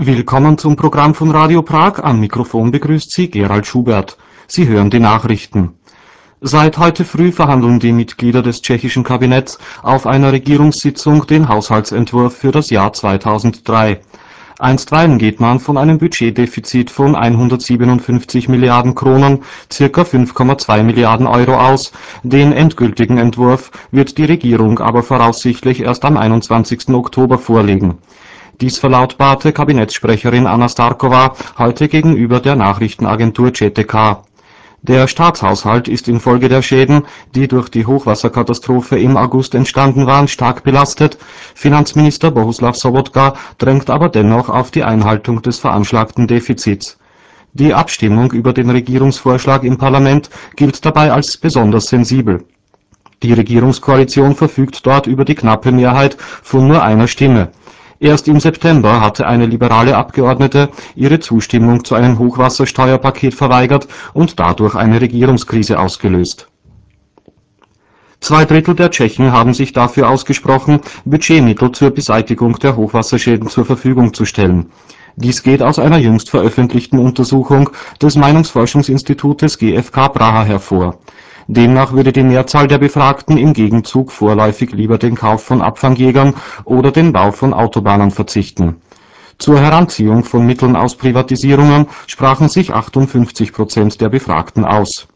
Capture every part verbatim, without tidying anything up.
Willkommen zum Programm von Radio Prag. Am Mikrofon begrüßt Sie Gerald Schubert. Sie hören die Nachrichten. Seit heute früh verhandeln die Mitglieder des tschechischen Kabinetts auf einer Regierungssitzung den Haushaltsentwurf für das Jahr zweitausenddrei. Einstweilen geht man von einem Budgetdefizit von hundertsiebenundfünfzig Milliarden Kronen, circa fünf Komma zwei Milliarden Euro aus. Den endgültigen Entwurf wird die Regierung aber voraussichtlich erst am einundzwanzigsten Oktober vorlegen. Dies verlautbarte Kabinettssprecherin Anna Starkova heute gegenüber der Nachrichtenagentur C T K. Der Staatshaushalt ist infolge der Schäden, die durch die Hochwasserkatastrophe im August entstanden waren, stark belastet. Finanzminister Bohuslav Sobotka drängt aber dennoch auf die Einhaltung des veranschlagten Defizits. Die Abstimmung über den Regierungsvorschlag im Parlament gilt dabei als besonders sensibel. Die Regierungskoalition verfügt dort über die knappe Mehrheit von nur einer Stimme. Erst im September hatte eine liberale Abgeordnete ihre Zustimmung zu einem Hochwassersteuerpaket verweigert und dadurch eine Regierungskrise ausgelöst. Zwei Drittel der Tschechen haben sich dafür ausgesprochen, Budgetmittel zur Beseitigung der Hochwasserschäden zur Verfügung zu stellen. Dies geht aus einer jüngst veröffentlichten Untersuchung des Meinungsforschungsinstitutes G f K Praha hervor. Demnach würde die Mehrzahl der Befragten im Gegenzug vorläufig lieber den Kauf von Abfangjägern oder den Bau von Autobahnen verzichten. Zur Heranziehung von Mitteln aus Privatisierungen sprachen sich achtundfünfzig Prozent der Befragten aus.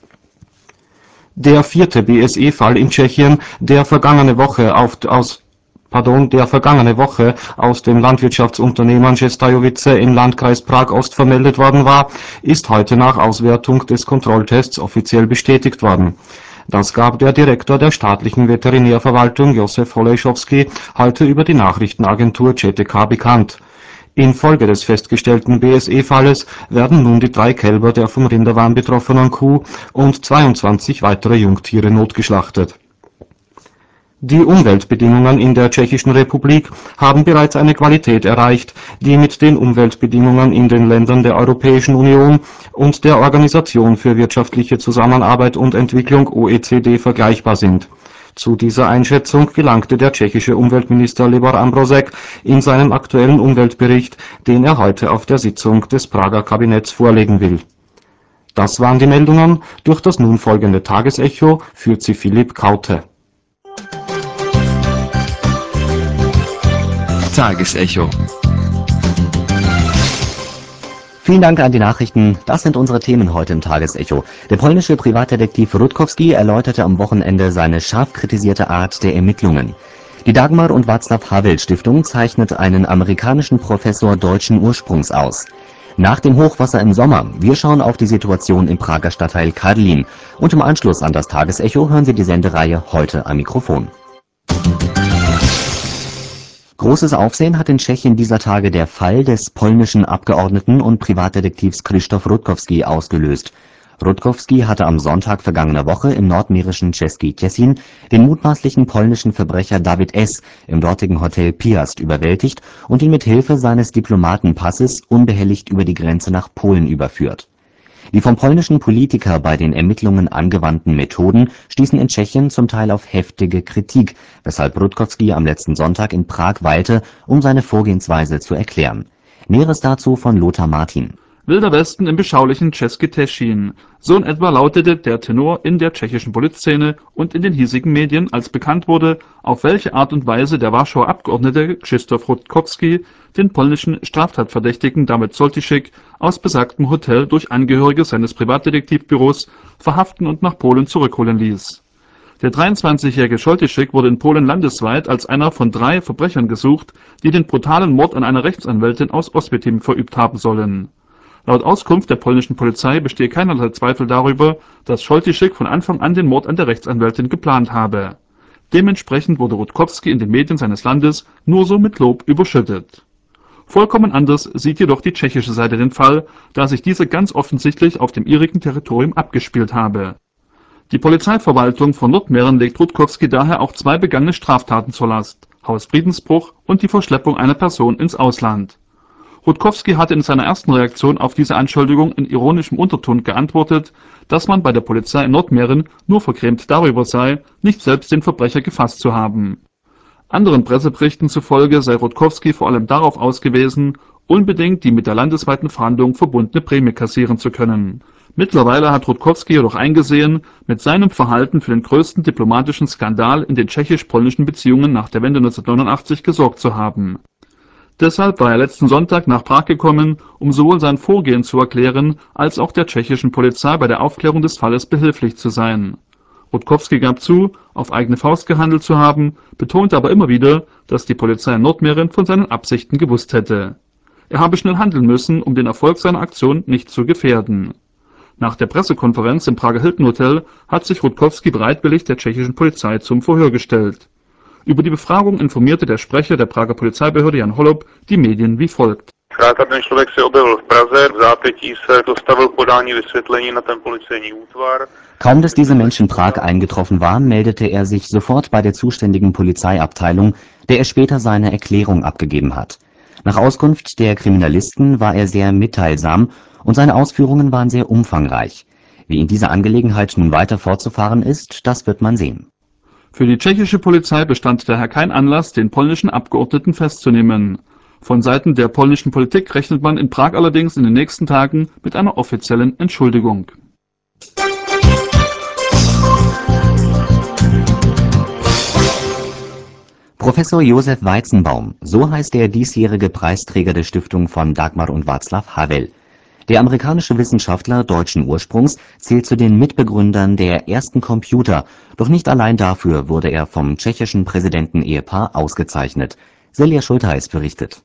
Der vierte B S E-Fall in Tschechien, der vergangene Woche auf, aus Pardon, der vergangene Woche aus dem Landwirtschaftsunternehmen Žestajovice im Landkreis Prag-Ost vermeldet worden war, ist heute nach Auswertung des Kontrolltests offiziell bestätigt worden. Das gab der Direktor der staatlichen Veterinärverwaltung Josef Holejschowski heute über die Nachrichtenagentur C T K bekannt. Infolge des festgestellten B S E-Falles werden nun die drei Kälber der vom Rinderwahn betroffenen Kuh und zweiundzwanzig weitere Jungtiere notgeschlachtet. Die Umweltbedingungen in der Tschechischen Republik haben bereits eine Qualität erreicht, die mit den Umweltbedingungen in den Ländern der Europäischen Union und der Organisation für wirtschaftliche Zusammenarbeit und Entwicklung O E C D vergleichbar sind. Zu dieser Einschätzung gelangte der tschechische Umweltminister Libor Ambrosek in seinem aktuellen Umweltbericht, den er heute auf der Sitzung des Prager Kabinetts vorlegen will. Das waren die Meldungen. Durch das nun folgende Tagesecho führt sie Philipp Kaute. Tagesecho. Vielen Dank an die Nachrichten. Das sind unsere Themen heute im Tagesecho. Der polnische Privatdetektiv Rutkowski erläuterte am Wochenende seine scharf kritisierte Art der Ermittlungen. Die Dagmar und Václav Havel Stiftung zeichnet einen amerikanischen Professor deutschen Ursprungs aus. Nach dem Hochwasser im Sommer, wir schauen auf die Situation im Prager Stadtteil Karlin. Und im Anschluss an das Tagesecho hören Sie die Sendereihe Heute am Mikrofon. Großes Aufsehen hat in Tschechien dieser Tage der Fall des polnischen Abgeordneten und Privatdetektivs Krzysztof Rutkowski ausgelöst. Rutkowski hatte am Sonntag vergangener Woche im nordmährischen Český Těšín den mutmaßlichen polnischen Verbrecher David S. im dortigen Hotel Piast überwältigt und ihn mit Hilfe seines Diplomatenpasses unbehelligt über die Grenze nach Polen überführt. Die vom polnischen Politiker bei den Ermittlungen angewandten Methoden stießen in Tschechien zum Teil auf heftige Kritik, weshalb Rutkowski am letzten Sonntag in Prag weilte, um seine Vorgehensweise zu erklären. Näheres dazu von Lothar Martin. Wilder Westen im beschaulichen Český Těšín. So in etwa lautete der Tenor in der tschechischen Politszene und in den hiesigen Medien, als bekannt wurde, auf welche Art und Weise der Warschauer Abgeordnete Krzysztof Rutkowski den polnischen Straftatverdächtigen David Soltysiak aus besagtem Hotel durch Angehörige seines Privatdetektivbüros verhaften und nach Polen zurückholen ließ. Der dreiundzwanzigjährige Soltysiak wurde in Polen landesweit als einer von drei Verbrechern gesucht, die den brutalen Mord an einer Rechtsanwältin aus Oswiecim verübt haben sollen. Laut Auskunft der polnischen Polizei bestehe keinerlei Zweifel darüber, dass Soltysiak von Anfang an den Mord an der Rechtsanwältin geplant habe. Dementsprechend wurde Rutkowski in den Medien seines Landes nur so mit Lob überschüttet. Vollkommen anders sieht jedoch die tschechische Seite den Fall, da sich dieser ganz offensichtlich auf dem ihrigen Territorium abgespielt habe. Die Polizeiverwaltung von Nordmähren legt Rutkowski daher auch zwei begangene Straftaten zur Last: Hausfriedensbruch und die Verschleppung einer Person ins Ausland. Rutkowski hatte in seiner ersten Reaktion auf diese Anschuldigung in ironischem Unterton geantwortet, dass man bei der Polizei in Nordmähren nur vergrämt darüber sei, nicht selbst den Verbrecher gefasst zu haben. Anderen Presseberichten zufolge sei Rutkowski vor allem darauf ausgewiesen, unbedingt die mit der landesweiten Fahndung verbundene Prämie kassieren zu können. Mittlerweile hat Rutkowski jedoch eingesehen, mit seinem Verhalten für den größten diplomatischen Skandal in den tschechisch-polnischen Beziehungen nach der Wende neunzehnhundertneunundachtzig gesorgt zu haben. Deshalb war er letzten Sonntag nach Prag gekommen, um sowohl sein Vorgehen zu erklären, als auch der tschechischen Polizei bei der Aufklärung des Falles behilflich zu sein. Rutkowski gab zu, auf eigene Faust gehandelt zu haben, betonte aber immer wieder, dass die Polizei in Nordmähren von seinen Absichten gewusst hätte. Er habe schnell handeln müssen, um den Erfolg seiner Aktion nicht zu gefährden. Nach der Pressekonferenz im Prager Hilton Hotel hat sich Rutkowski bereitwillig der tschechischen Polizei zum Verhör gestellt. Über die Befragung informierte der Sprecher der Prager Polizeibehörde Jan Holob die Medien wie folgt. Kaum dass dieser Mensch in Prag eingetroffen war, meldete er sich sofort bei der zuständigen Polizeiabteilung, der er später seine Erklärung abgegeben hat. Nach Auskunft der Kriminalisten war er sehr mitteilsam und seine Ausführungen waren sehr umfangreich. Wie in dieser Angelegenheit nun weiter fortzufahren ist, das wird man sehen. Für die tschechische Polizei bestand daher kein Anlass, den polnischen Abgeordneten festzunehmen. Von Seiten der polnischen Politik rechnet man in Prag allerdings in den nächsten Tagen mit einer offiziellen Entschuldigung. Professor Josef Weizenbaum, so heißt der diesjährige Preisträger der Stiftung von Dagmar und Václav Havel. Der amerikanische Wissenschaftler deutschen Ursprungs zählt zu den Mitbegründern der ersten Computer, doch nicht allein dafür wurde er vom tschechischen Präsidentenehepaar ausgezeichnet. Selja Schultheis berichtet.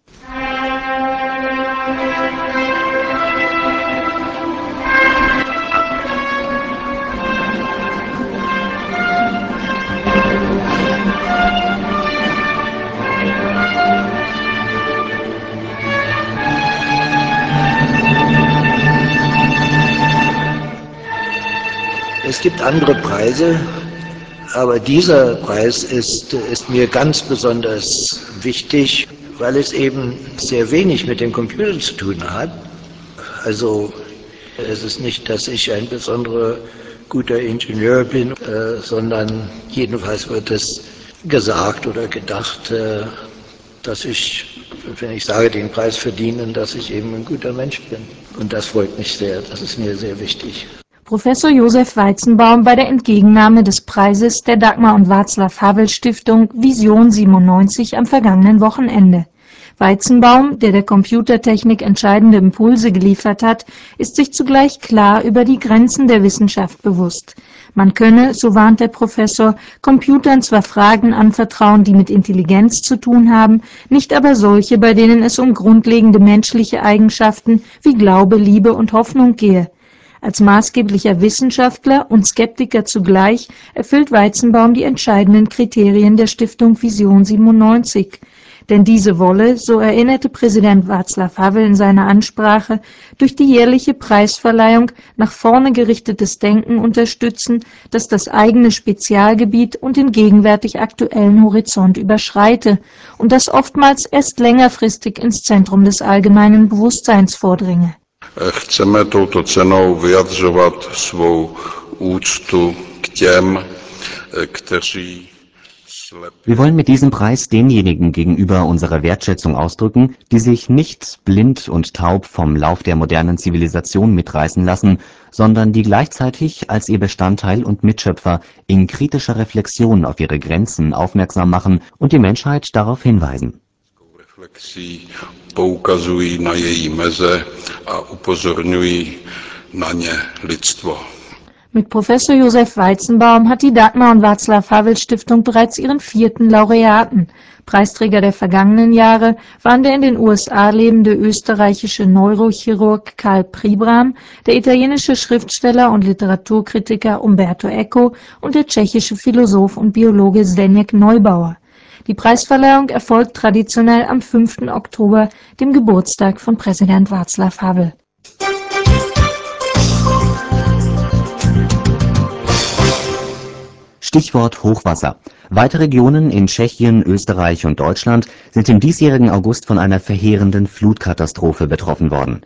Es gibt andere Preise, aber dieser Preis ist, ist mir ganz besonders wichtig, weil es eben sehr wenig mit dem Computer zu tun hat. Also es ist nicht, dass ich ein besonderer guter Ingenieur bin, äh, sondern jedenfalls wird es gesagt oder gedacht, äh, dass ich, wenn ich sage, den Preis verdiene, dass ich eben ein guter Mensch bin. Und das freut mich sehr, das ist mir sehr wichtig. Professor Josef Weizenbaum bei der Entgegennahme des Preises der Dagmar und Václav Havel Stiftung Vision siebenundneunzig am vergangenen Wochenende. Weizenbaum, der der Computertechnik entscheidende Impulse geliefert hat, ist sich zugleich klar über die Grenzen der Wissenschaft bewusst. Man könne, so warnt der Professor, Computern zwar Fragen anvertrauen, die mit Intelligenz zu tun haben, nicht aber solche, bei denen es um grundlegende menschliche Eigenschaften wie Glaube, Liebe und Hoffnung gehe. Als maßgeblicher Wissenschaftler und Skeptiker zugleich erfüllt Weizenbaum die entscheidenden Kriterien der Stiftung Vision siebenundneunzig. Denn diese wolle, so erinnerte Präsident Václav Havel in seiner Ansprache, durch die jährliche Preisverleihung nach vorne gerichtetes Denken unterstützen, das das eigene Spezialgebiet und den gegenwärtig aktuellen Horizont überschreite und das oftmals erst längerfristig ins Zentrum des allgemeinen Bewusstseins vordringe. Chceme touto cenou vyjadřovat svou úctu k těm, kteří Wir wollen mit diesem Preis denjenigen gegenüber unsere Wertschätzung ausdrücken, die sich nicht blind und taub vom Lauf der modernen Zivilisation mitreißen lassen, sondern die gleichzeitig als ihr Bestandteil und Mitschöpfer in kritischer Reflexion auf ihre Grenzen aufmerksam machen und die Menschheit darauf hinweisen. Reflexí poukazují na její meze a upozorňují na ně lidstvo. Mit Professor Josef Weizenbaum hat die Dagmar und Václav Havel Stiftung bereits ihren vierten Laureaten. Preisträger der vergangenen Jahre waren der in den U S A lebende österreichische Neurochirurg Karl Pribram, der italienische Schriftsteller und Literaturkritiker Umberto Eco und der tschechische Philosoph und Biologe Zdeněk Neubauer. Die Preisverleihung erfolgt traditionell am fünften Oktober, dem Geburtstag von Präsident Václav Havel. Stichwort Hochwasser. Weite Regionen in Tschechien, Österreich und Deutschland sind im diesjährigen August von einer verheerenden Flutkatastrophe betroffen worden.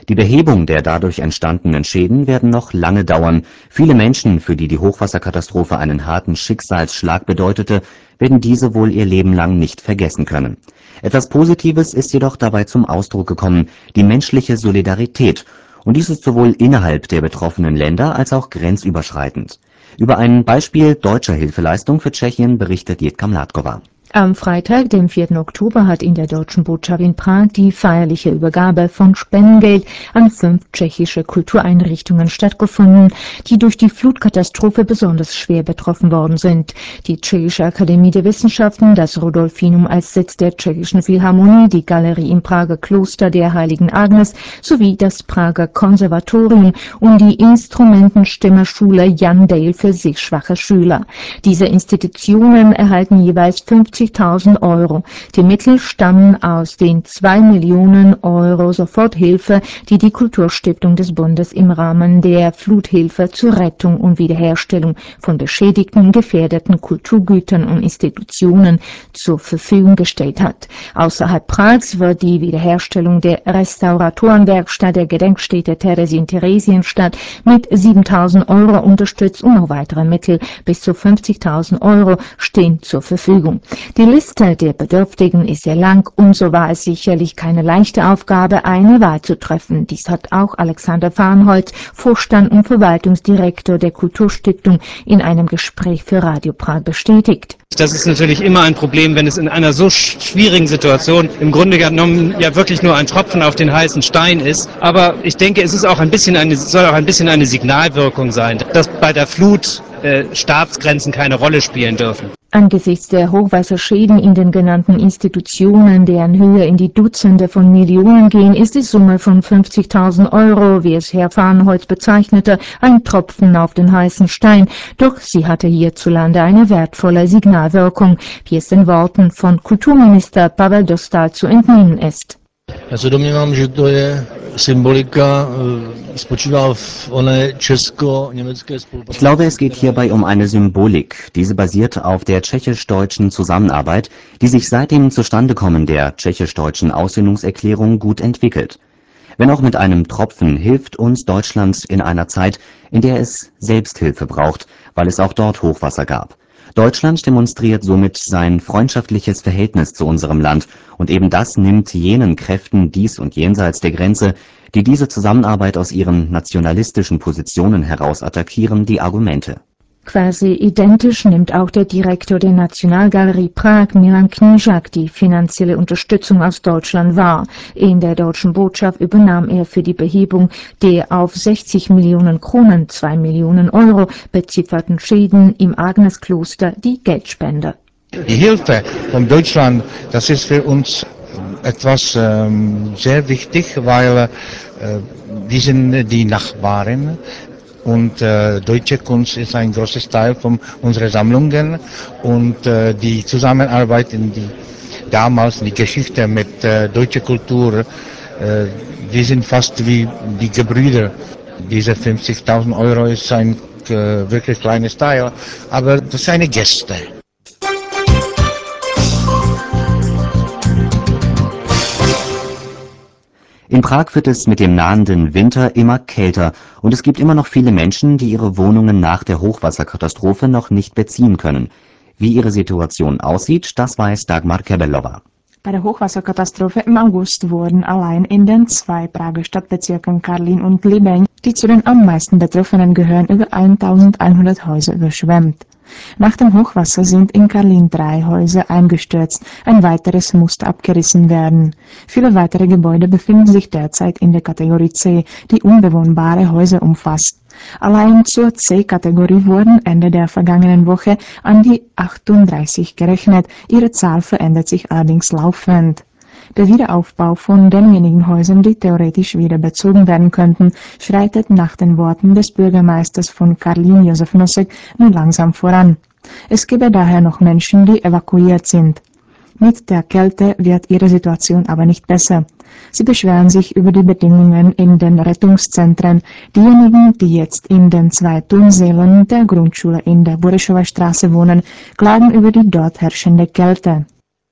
Die Behebung der dadurch entstandenen Schäden werden noch lange dauern. Viele Menschen, für die die Hochwasserkatastrophe einen harten Schicksalsschlag bedeutete, werden diese wohl ihr Leben lang nicht vergessen können. Etwas Positives ist jedoch dabei zum Ausdruck gekommen: die menschliche Solidarität. Und dies ist sowohl innerhalb der betroffenen Länder als auch grenzüberschreitend. Über ein Beispiel deutscher Hilfeleistung für Tschechien berichtet Jitka Mládková. Am Freitag, dem vierten Oktober, hat in der Deutschen Botschaft in Prag die feierliche Übergabe von Spendengeld an fünf tschechische Kultureinrichtungen stattgefunden, die durch die Flutkatastrophe besonders schwer betroffen worden sind. Die Tschechische Akademie der Wissenschaften, das Rudolfinum als Sitz der Tschechischen Philharmonie, die Galerie im Prager Kloster der Heiligen Agnes sowie das Prager Konservatorium und die Instrumentenstimmerschule Jan Dale für sehschwache Schüler. Diese Institutionen erhalten jeweils fünfzigtausend Euro. Die Mittel stammen aus den zwei Millionen Euro Soforthilfe, die die Kulturstiftung des Bundes im Rahmen der Fluthilfe zur Rettung und Wiederherstellung von beschädigten, gefährdeten Kulturgütern und Institutionen zur Verfügung gestellt hat. Außerhalb Prags wird die Wiederherstellung der Restauratorenwerkstatt der Gedenkstätte Theresienstadt mit siebentausend Euro unterstützt und noch weitere Mittel bis zu fünfzigtausend Euro stehen zur Verfügung. Die Liste der Bedürftigen ist sehr lang und so war es sicherlich keine leichte Aufgabe, eine Wahl zu treffen. Dies hat auch Alexander Farnholz, Vorstand und Verwaltungsdirektor der Kulturstiftung, in einem Gespräch für Radio Prag bestätigt. Das ist natürlich immer ein Problem, wenn es in einer so schwierigen Situation im Grunde genommen ja wirklich nur ein Tropfen auf den heißen Stein ist. Aber ich denke, es ist auch ein bisschen eine, soll auch ein bisschen eine Signalwirkung sein, dass bei der Flut äh, Staatsgrenzen keine Rolle spielen dürfen. Angesichts der Hochwasserschäden in den genannten Institutionen, deren Höhe in die Dutzende von Millionen gehen, ist die Summe von fünfzigtausend Euro, wie es Herr Farnholz bezeichnete, ein Tropfen auf den heißen Stein. Doch sie hatte hierzulande eine wertvolle Signalwirkung, wie es den Worten von Kulturminister Pavel Dostál zu entnehmen ist. Já se domnívám, že to je symbolika, spočívá v oné česko-německé spolupráci. Ich glaube, es geht hierbei um eine Symbolik. Diese basiert auf der tschechisch-deutschen Zusammenarbeit, die sich seit dem Zustandekommen der tschechisch-deutschen Aussöhnungserklärung gut entwickelt. Wenn auch mit einem Tropfen, hilft uns Deutschland in einer Zeit, in der es Selbsthilfe braucht, weil es auch dort Hochwasser gab. Deutschland demonstriert somit sein freundschaftliches Verhältnis zu unserem Land, und eben das nimmt jenen Kräften dies und jenseits der Grenze, die diese Zusammenarbeit aus ihren nationalistischen Positionen heraus attackieren, die Argumente. Quasi identisch nimmt auch der Direktor der Nationalgalerie Prag, Milan Knížák, die finanzielle Unterstützung aus Deutschland wahr. In der Deutschen Botschaft übernahm er für die Behebung der auf sechzig Millionen Kronen, zwei Millionen Euro, bezifferten Schäden im Agneskloster die Geldspende. Die Hilfe von Deutschland, das ist für uns etwas ähm, sehr wichtig, weil äh, wir sind die Nachbarn. Und äh, deutsche Kunst ist ein großes Teil von unseren Sammlungen und äh, die Zusammenarbeit in die damals die Geschichte mit äh, deutscher Kultur, äh, die sind fast wie die Gebrüder. Diese fünfzigtausend Euro ist ein äh, wirklich kleines Teil, aber das ist eine Geste. In Prag wird es mit dem nahenden Winter immer kälter und es gibt immer noch viele Menschen, die ihre Wohnungen nach der Hochwasserkatastrophe noch nicht beziehen können. Wie ihre Situation aussieht, das weiß Dagmar Kebelova. Bei der Hochwasserkatastrophe im August wurden allein in den zwei Prager Stadtbezirken Karlín und Libeň, die zu den am meisten Betroffenen gehören, über eintausendeinhundert Häuser überschwemmt. Nach dem Hochwasser sind in Karlín drei Häuser eingestürzt, ein weiteres musste abgerissen werden. Viele weitere Gebäude befinden sich derzeit in der Kategorie C, die unbewohnbare Häuser umfasst. Allein zur C-Kategorie wurden Ende der vergangenen Woche an die achtunddreißig gerechnet, ihre Zahl verändert sich allerdings laufend. Der Wiederaufbau von denjenigen Häusern, die theoretisch wieder bezogen werden könnten, schreitet nach den Worten des Bürgermeisters von Karlín, Josef Nosek, nun langsam voran. Es gebe daher noch Menschen, die evakuiert sind. Mit der Kälte wird ihre Situation aber nicht besser. Sie beschweren sich über die Bedingungen in den Rettungszentren. Diejenigen, die jetzt in den zwei Turnsälen der Grundschule in der Burešova Straße wohnen, klagen über die dort herrschende Kälte.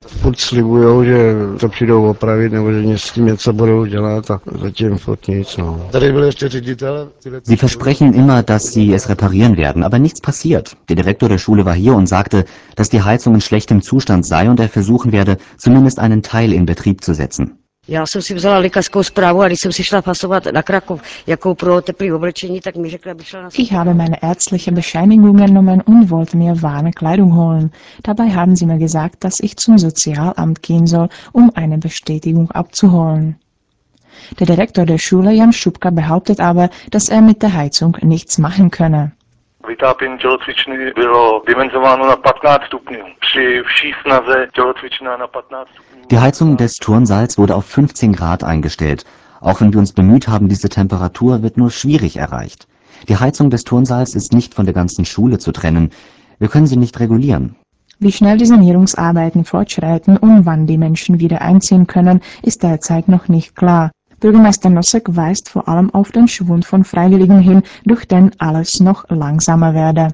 Furt slibujou, že to přijdou opravit nebo že s tím něco budou dělat a zatím furt nic. No. Tady byl ještě ředitel. Sie versprechen immer, dass sie es reparieren werden, aber nichts passiert. Der Direktor der Schule war hier und sagte, dass die Heizung in schlechtem Zustand sei und er versuchen werde, zumindest einen Teil in Betrieb zu setzen. Já jsem si vzala lékařskou zprávu a když jsem si šla fasovat na Krakov, jakou pro teplé oblečení, tak mi řekla, abych šla na... Ich habe meine ärztliche Bescheinigung genommen und wollte mir warme Kleidung holen. Dabei haben sie mir gesagt, dass ich zum Sozialamt gehen soll, um eine Bestätigung abzuholen. Der Direktor der Schule, Jan Šupka, behauptet aber, dass er mit der Heizung nichts machen könne. Vytápění tělocvičny bylo dimenzováno na patnáct stupňů. Při vší snaze tělocvična na patnáct stupňů. Die Heizung des Turnsaals wurde auf fünfzehn Grad eingestellt. Auch wenn wir uns bemüht haben, diese Temperatur wird nur schwierig erreicht. Die Heizung des Turnsaals ist nicht von der ganzen Schule zu trennen. Wir können sie nicht regulieren. Wie schnell die Sanierungsarbeiten fortschreiten und wann die Menschen wieder einziehen können, ist derzeit noch nicht klar. Bürgermeister Nosek weist vor allem auf den Schwund von Freiwilligen hin, durch den alles noch langsamer werde.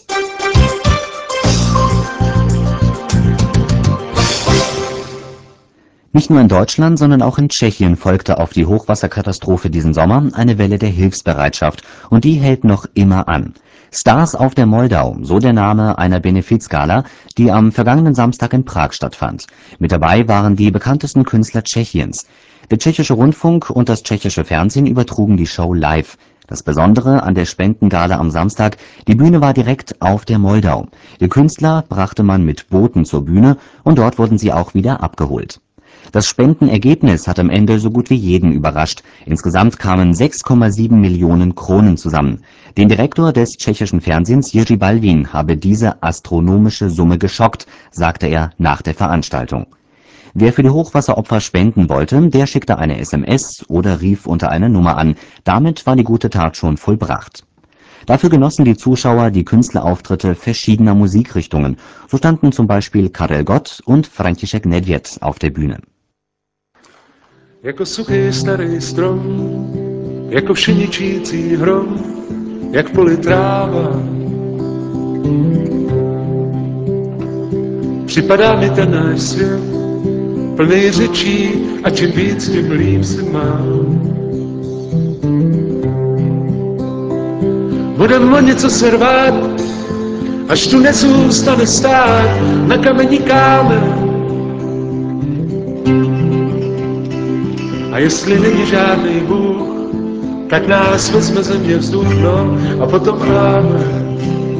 Nicht nur in Deutschland, sondern auch in Tschechien folgte auf die Hochwasserkatastrophe diesen Sommer eine Welle der Hilfsbereitschaft, und die hält noch immer an. Stars auf der Moldau, so der Name einer Benefizgala, die am vergangenen Samstag in Prag stattfand. Mit dabei waren die bekanntesten Künstler Tschechiens. Der tschechische Rundfunk und das tschechische Fernsehen übertrugen die Show live. Das Besondere an der Spendengala am Samstag, die Bühne war direkt auf der Moldau. Die Künstler brachte man mit Booten zur Bühne und dort wurden sie auch wieder abgeholt. Das Spendenergebnis hat am Ende so gut wie jeden überrascht. Insgesamt kamen sechs Komma sieben Millionen Kronen zusammen. Den Direktor des tschechischen Fernsehens, Jiří Balvin, habe diese astronomische Summe geschockt, sagte er nach der Veranstaltung. Wer für die Hochwasseropfer spenden wollte, der schickte eine S M S oder rief unter einer Nummer an. Damit war die gute Tat schon vollbracht. Dafür genossen die Zuschauer die Künstlerauftritte verschiedener Musikrichtungen. So standen zum Beispiel Karel Gott und František Nedvěd auf der Bühne. Jako suchý starý strom, jako všeničící hrom, jak v poli tráva. Připadá mi ten náš svět, plný řečí, a čím víc, tím líp si mám. Budem o něco se rvát, až tu nezůstane stát na kamení kámen. A jestli není žádný Bůh, tak nás vezme země vzduch, no, a potom amen.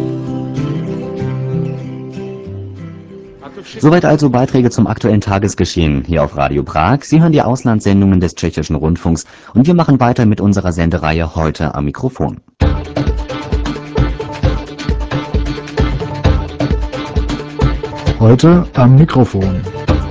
Soweit also Beiträge zum aktuellen Tagesgeschehen hier auf Radio Prag. Sie hören die Auslandssendungen des tschechischen Rundfunks und wir machen weiter mit unserer Sendereihe Heute am Mikrofon. Heute am Mikrofon.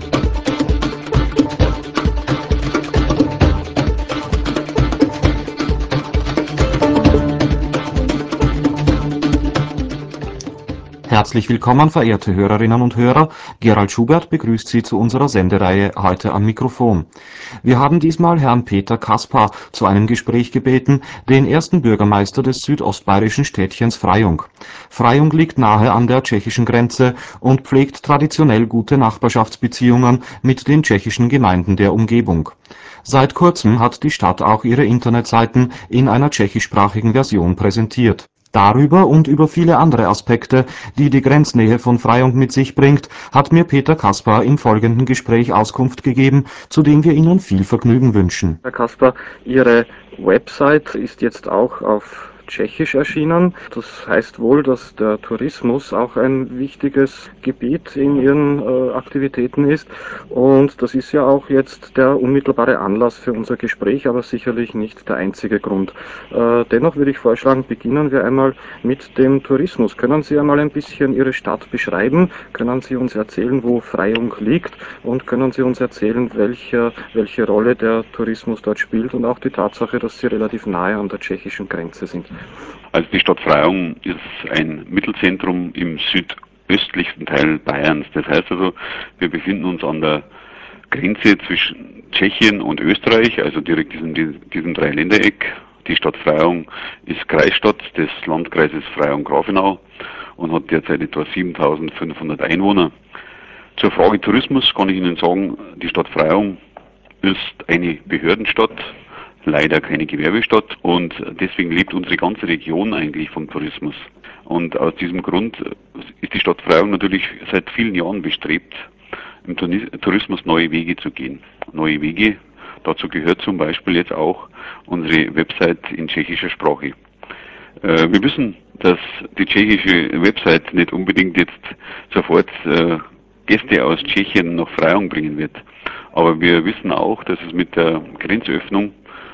Herzlich willkommen, verehrte Hörerinnen und Hörer. Gerald Schubert begrüßt Sie zu unserer Sendereihe Heute am Mikrofon. Wir haben diesmal Herrn Peter Kaspar zu einem Gespräch gebeten, den ersten Bürgermeister des südostbayerischen Städtchens Freyung. Freyung liegt nahe an der tschechischen Grenze und pflegt traditionell gute Nachbarschaftsbeziehungen mit den tschechischen Gemeinden der Umgebung. Seit kurzem hat die Stadt auch ihre Internetseiten in einer tschechischsprachigen Version präsentiert. Darüber und über viele andere Aspekte, die die Grenznähe von Freyung mit sich bringt, hat mir Peter Kaspar im folgenden Gespräch Auskunft gegeben, zu dem wir Ihnen viel Vergnügen wünschen. Herr Kaspar, Ihre Website ist jetzt auch auf Tschechisch erschienen. Das heißt wohl, dass der Tourismus auch ein wichtiges Gebiet in Ihren äh, Aktivitäten ist. Und das ist ja auch jetzt der unmittelbare Anlass für unser Gespräch, aber sicherlich nicht der einzige Grund. Äh, dennoch würde ich vorschlagen, beginnen wir einmal mit dem Tourismus. Können Sie einmal ein bisschen Ihre Stadt beschreiben? Können Sie uns erzählen, wo Freyung liegt? Und können Sie uns erzählen, welche, welche Rolle der Tourismus dort spielt und auch die Tatsache, dass Sie relativ nahe an der tschechischen Grenze sind? Also die Stadt Freyung ist ein Mittelzentrum im südöstlichsten Teil Bayerns. Das heißt also, wir befinden uns an der Grenze zwischen Tschechien und Österreich, also direkt in diesem, diesem Dreiländereck. Die Stadt Freyung ist Kreisstadt des Landkreises Freyung-Grafenau und hat derzeit etwa siebentausendfünfhundert Einwohner. Zur Frage Tourismus kann ich Ihnen sagen, die Stadt Freyung ist eine Behördenstadt, leider keine Gewerbestadt und deswegen lebt unsere ganze Region eigentlich vom Tourismus. Und aus diesem Grund ist die Stadt Freyung natürlich seit vielen Jahren bestrebt, im Tourismus neue Wege zu gehen. Neue Wege, dazu gehört zum Beispiel jetzt auch unsere Website in tschechischer Sprache. Äh, wir wissen, dass die tschechische Website nicht unbedingt jetzt sofort äh, Gäste aus Tschechien nach Freyung bringen wird. Aber wir wissen auch, dass es mit der Grenzöffnung,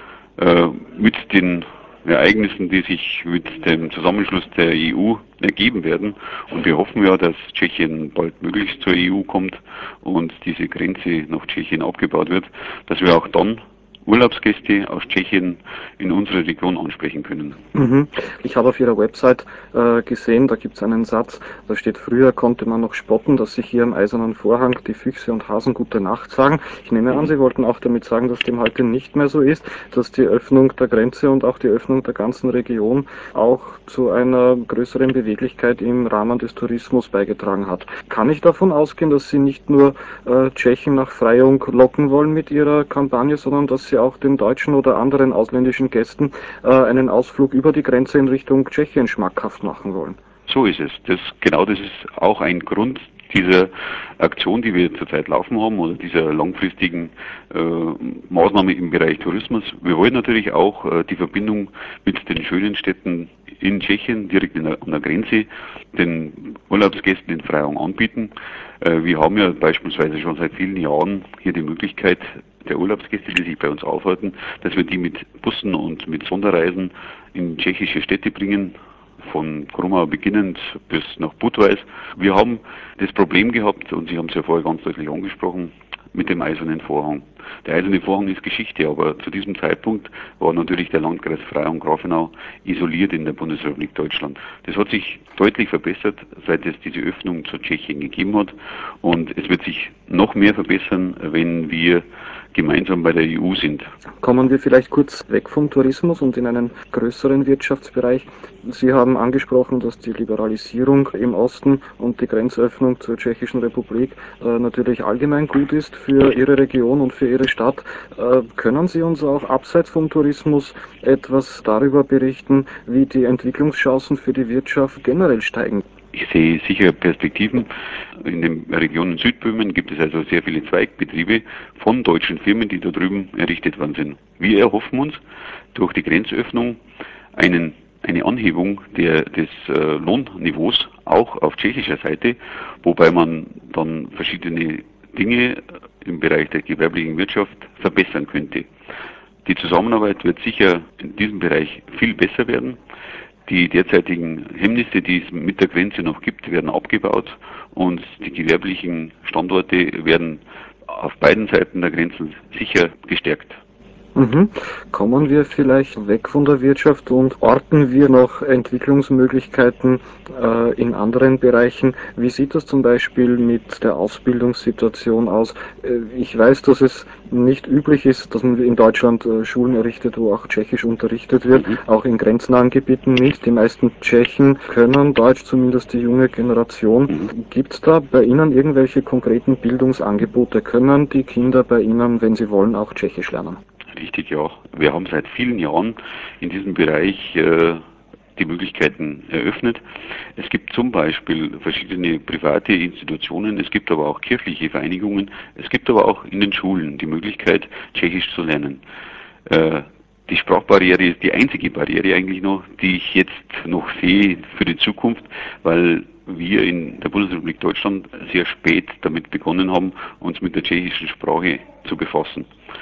äh, mit den Ereignissen, die sich mit dem Zusammenschluss der E U ergeben werden, und wir hoffen ja, dass Tschechien bald möglichst zur E U kommt und diese Grenze nach Tschechien abgebaut wird, dass wir auch dann Urlaubsgäste aus Tschechien in unserer Region ansprechen können. Mhm. Ich habe auf Ihrer Website äh, gesehen, da gibt es einen Satz, da steht, früher konnte man noch spotten, dass sich hier am Eisernen Vorhang die Füchse und Hasen gute Nacht sagen. Ich nehme an, Sie wollten auch damit sagen, dass dem heute nicht mehr so ist, dass die Öffnung der Grenze und auch die Öffnung der ganzen Region auch zu einer größeren Beweglichkeit im Rahmen des Tourismus beigetragen hat. Kann ich davon ausgehen, dass Sie nicht nur äh, Tschechen nach Freyung locken wollen mit Ihrer Kampagne, sondern dass Sie auch den deutschen oder anderen ausländischen Gästen äh, einen Ausflug über die Grenze in Richtung Tschechien schmackhaft machen wollen? So ist es. Das, genau das ist auch ein Grund dieser Aktion, die wir zurzeit laufen haben, oder dieser langfristigen äh, Maßnahme im Bereich Tourismus. Wir wollen natürlich auch äh, die Verbindung mit den schönen Städten in Tschechien, direkt in der, an der Grenze, den Urlaubsgästen in Freyung anbieten. Äh, wir haben ja beispielsweise schon seit vielen Jahren hier die Möglichkeit, der Urlaubsgäste, die sich bei uns aufhalten, dass wir die mit Bussen und mit Sonderreisen in tschechische Städte bringen, von Krumau beginnend bis nach Budweis. Wir haben das Problem gehabt, und Sie haben es ja vorher ganz deutlich angesprochen, mit dem Eisernen Vorhang. Der Eiserne Vorhang ist Geschichte, aber zu diesem Zeitpunkt war natürlich der Landkreis Freyung-Grafenau isoliert in der Bundesrepublik Deutschland. Das hat sich deutlich verbessert, seit es diese Öffnung zur Tschechien gegeben hat, und es wird sich noch mehr verbessern, wenn wir gemeinsam bei der E U sind. Kommen wir vielleicht kurz weg vom Tourismus und in einen größeren Wirtschaftsbereich. Sie haben angesprochen, dass die Liberalisierung im Osten und die Grenzöffnung zur Tschechischen Republik äh, natürlich allgemein gut ist für Ihre Region und für Ihre Stadt. Äh, können Sie uns auch abseits vom Tourismus etwas darüber berichten, wie die Entwicklungschancen für die Wirtschaft generell steigen? Ich sehe sicher Perspektiven. In den Regionen Südböhmen gibt es also sehr viele Zweigbetriebe von deutschen Firmen, die da drüben errichtet worden sind. Wir erhoffen uns durch die Grenzöffnung einen, eine Anhebung der, des äh, Lohnniveaus auch auf tschechischer Seite, wobei man dann verschiedene Dinge im Bereich der gewerblichen Wirtschaft verbessern könnte. Die Zusammenarbeit wird sicher in diesem Bereich viel besser werden. Die derzeitigen Hemmnisse, die es mit der Grenze noch gibt, werden abgebaut, und die gewerblichen Standorte werden auf beiden Seiten der Grenzen sicher gestärkt. Mhm. Kommen wir vielleicht weg von der Wirtschaft und orten wir noch Entwicklungsmöglichkeiten äh, in anderen Bereichen? Wie sieht das zum Beispiel mit der Ausbildungssituation aus? Äh, ich weiß, dass es nicht üblich ist, dass man in Deutschland äh, Schulen errichtet, wo auch Tschechisch unterrichtet wird, mhm. auch in grenznahen Gebieten nicht. Die meisten Tschechen können Deutsch, zumindest die junge Generation. Mhm. Gibt es da bei Ihnen irgendwelche konkreten Bildungsangebote? Können die Kinder bei Ihnen, wenn sie wollen, auch Tschechisch lernen? Richtig, ja. Wir haben seit vielen Jahren in diesem Bereich äh, die Möglichkeiten eröffnet. Es gibt zum Beispiel verschiedene private Institutionen, es gibt aber auch kirchliche Vereinigungen, es gibt aber auch in den Schulen die Möglichkeit, Tschechisch zu lernen. Äh, die Sprachbarriere ist die einzige Barriere eigentlich noch, die ich jetzt noch sehe für die Zukunft, weil wir in der Bundesrepublik Deutschland sehr spät damit begonnen haben, uns mit der tschechischen Sprache zu befassen.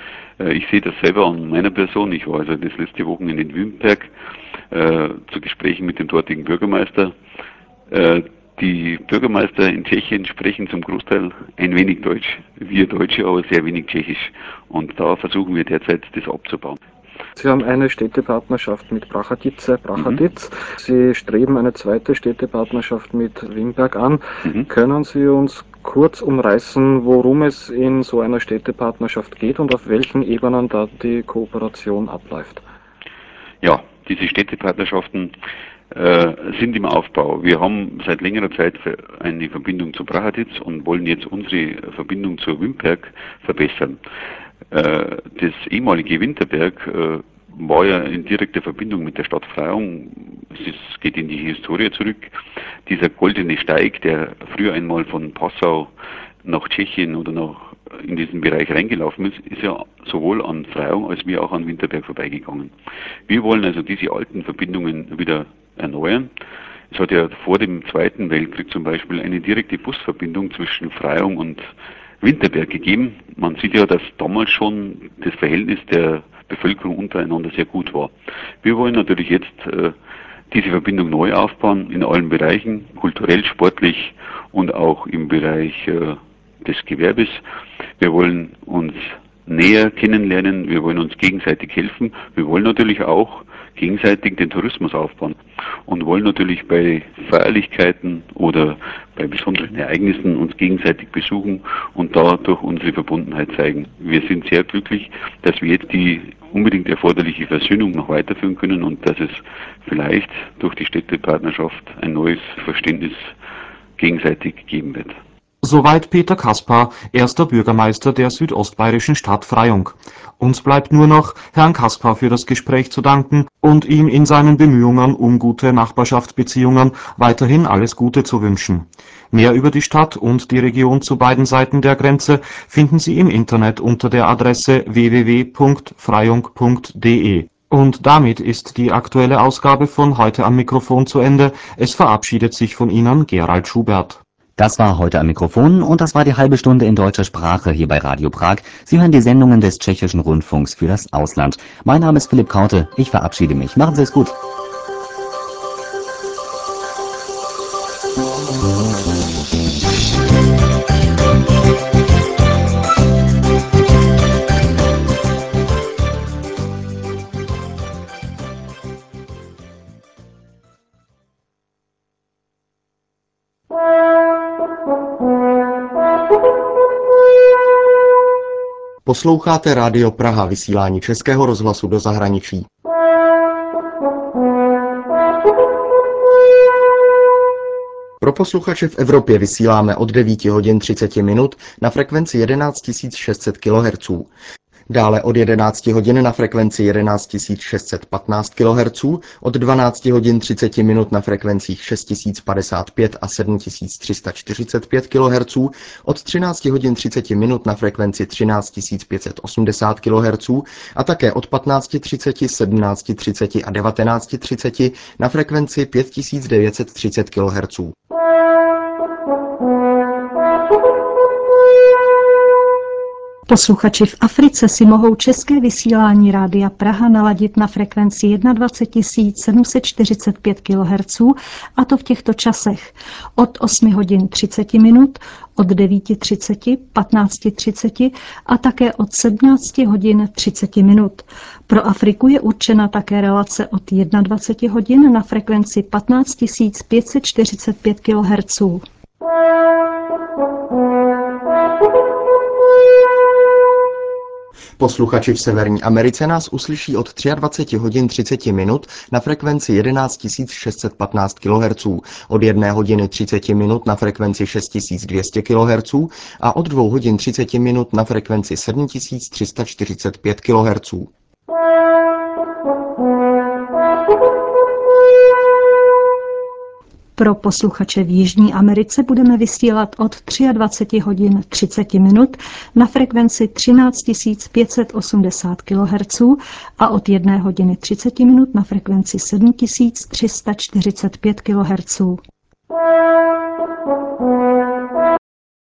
Ich sehe das selber an meiner Person. Ich war also das letzte Wochenende in Wünnberg äh, zu Gesprächen mit dem dortigen Bürgermeister. Äh, die Bürgermeister in Tschechien sprechen zum Großteil ein wenig Deutsch. Wir Deutsche aber sehr wenig Tschechisch. Und da versuchen wir derzeit, das abzubauen. Sie haben eine Städtepartnerschaft mit Prachatice, Prachatice. Mhm. Sie streben eine zweite Städtepartnerschaft mit Wimberg an. Mhm. Können Sie uns kurz umreißen, worum es in so einer Städtepartnerschaft geht und auf welchen Ebenen da die Kooperation abläuft? Ja, diese Städtepartnerschaften sind im Aufbau. Wir haben seit längerer Zeit eine Verbindung zu Prachatice und wollen jetzt unsere Verbindung zur Wimperk verbessern. Das ehemalige Winterberg war ja in direkter Verbindung mit der Stadt Freyung. Es geht in die Historie zurück. Dieser goldene Steig, der früher einmal von Passau nach Tschechien oder nach in diesen Bereich reingelaufen ist, ist ja sowohl an Freyung als wie auch an Winterberg vorbeigegangen. Wir wollen also diese alten Verbindungen wieder erneuern. Es hat ja vor dem Zweiten Weltkrieg zum Beispiel eine direkte Busverbindung zwischen Freyung und Winterberg gegeben. Man sieht ja, dass damals schon das Verhältnis der Bevölkerung untereinander sehr gut war. Wir wollen natürlich jetzt äh, diese Verbindung neu aufbauen in allen Bereichen, kulturell, sportlich und auch im Bereich äh, des Gewerbes. Wir wollen uns näher kennenlernen, wir wollen uns gegenseitig helfen. Wir wollen natürlich auch gegenseitig den Tourismus aufbauen und wollen natürlich bei Feierlichkeiten oder bei besonderen Ereignissen uns gegenseitig besuchen und dadurch unsere Verbundenheit zeigen. Wir sind sehr glücklich, dass wir jetzt die unbedingt erforderliche Versöhnung noch weiterführen können und dass es vielleicht durch die Städtepartnerschaft ein neues Verständnis gegenseitig geben wird. Soweit Peter Kaspar, erster Bürgermeister der südostbayerischen Stadt Freyung. Uns bleibt nur noch, Herrn Kaspar für das Gespräch zu danken und ihm in seinen Bemühungen um gute Nachbarschaftsbeziehungen weiterhin alles Gute zu wünschen. Mehr über die Stadt und die Region zu beiden Seiten der Grenze finden Sie im Internet unter der Adresse w w w punkt freyung punkt d e. Und damit ist die aktuelle Ausgabe von Heute am Mikrofon zu Ende. Es verabschiedet sich von Ihnen Gerald Schubert. Das war Heute am Mikrofon und das war die halbe Stunde in deutscher Sprache hier bei Radio Prag. Sie hören die Sendungen des Tschechischen Rundfunks für das Ausland. Mein Name ist Philipp Kaute, ich verabschiede mich. Machen Sie es gut. Posloucháte Rádio Praha, vysílání Českého rozhlasu do zahraničí. Pro posluchače v Evropě vysíláme od devět hodin třicet minut na frekvenci jedenáct tisíc šest set kilohertzů. Dále od jedenácti hodin na frekvenci jedenáct tisíc šest set patnáct kilohertzů, od dvanácti hodin třicet minut na frekvencích šest tisíc padesát pět a sedm tisíc tři sta čtyřicet pět kilohertzů, od třinácti hodin třicet minut na frekvenci třináct tisíc pět set osmdesát kilohertzů a také od patnácti třicet, sedmnácti třicet a devatenácti třicet na frekvenci pět tisíc devět set třicet kilohertzů. Posluchači v Africe si mohou české vysílání Rádia Praha naladit na frekvenci dvacet jedna tisíc sedm set čtyřicet pět kilohertzů, a to v těchto časech od osmi hodin třicet minut, od devíti třicet, patnácti třicet a také od sedmnácti hodin třicet minut. Pro Afriku je určena také relace od dvacet jedna hodin na frekvenci patnáct tisíc pět set čtyřicet pět kilohertzů. Posluchači v Severní Americe nás uslyší od dvacet tři hodin třicet minut na frekvenci jedenáct tisíc šest set patnáct kilohertzů, od jedné hodiny třicet minut na frekvenci šest tisíc dvě stě kilohertzů a od dvou hodin třicet minut na frekvenci sedm tisíc tři sta čtyřicet pět kilohertzů. Pro posluchače v Jižní Americe budeme vysílat od dvacet tři hodin třicet minut na frekvenci třináct tisíc pět set osmdesát kilohertzů a od jedné hodiny třicet minut na frekvenci sedm tisíc tři sta čtyřicet pět kilohertzů.